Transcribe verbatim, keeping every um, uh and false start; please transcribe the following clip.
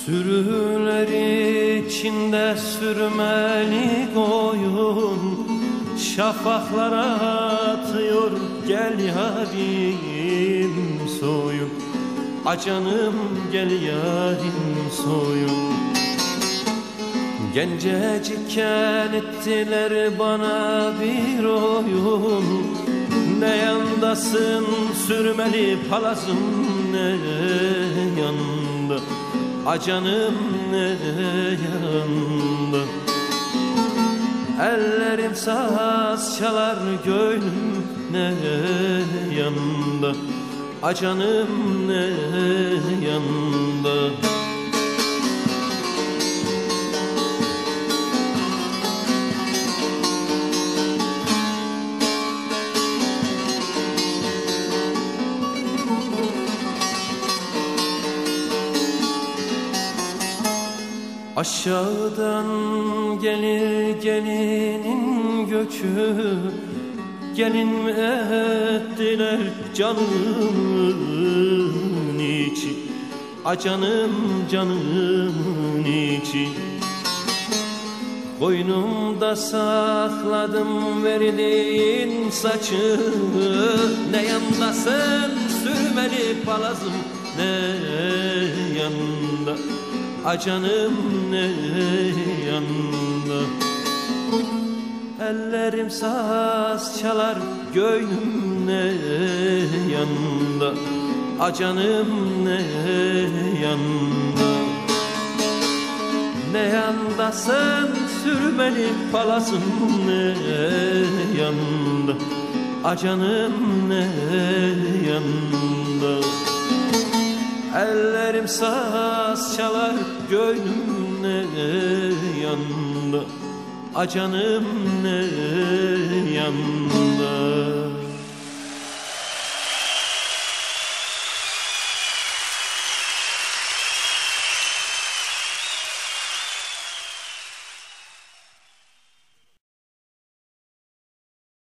Sürüler içinde sürmeli koyun, şafaklara atıyor gel yarim soyun. Acanım gel yarim soyun. Gencecikken ettiler bana bir oyun, ne yandasın sürmeli palazım ne yanda, acanım ne yanda. Ellerim saz çalar gönlüm ne yanda, acanım ne yanda. Aşağıdan gelir gelinin göçü, gelin mi ettiler canımın içi, acanım canımın içi. Koynumda sakladım verdiğin saçı, ne yandasın sürmeli palazım ne yanda, acanım ne yanda. Ellerim saz çalar göğnüm ne yanda, acanım ne yanda. Ne yandasın sürmeli palazım ne yanda, acanım ne yanda. Ellerim saz çalar gönlüm ne yanda, acanım ne yanda.